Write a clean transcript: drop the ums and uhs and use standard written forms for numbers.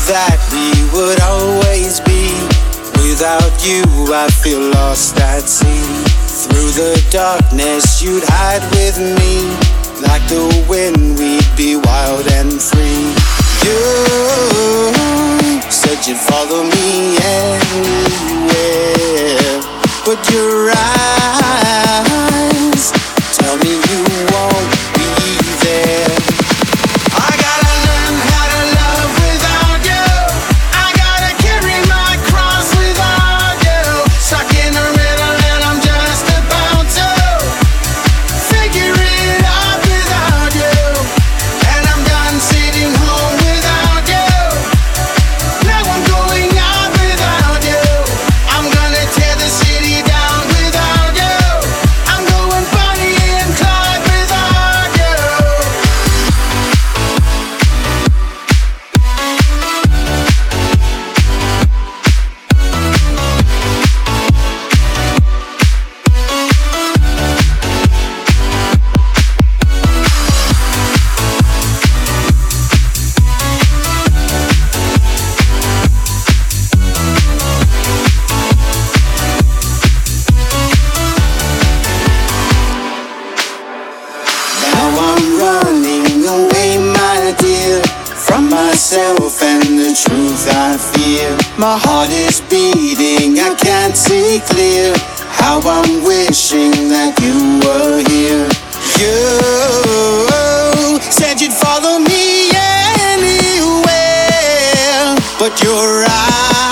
that we would always be. Without you, I feel lost at sea. Through the darkness, you'd hide with me. Like the wind, we'd be wild and free. You said you'd follow me anywhere, but your eyes tell me you won't be there. I gotta learn how to love without you. I gotta carry my cross without you. Stuck in the middle and I'm just about to figure it out without you. And I'm done sitting home without you. Now I'm going out without you. I'm gonna tear the city down without you. I'm going Bonnie and Clyde without you. Now I'm running away, my dear, from myself and the truth I fear. My heart is beating, I can't see clear. How I'm wishing that you were here. You said you'd follow me anywhere, but your eyes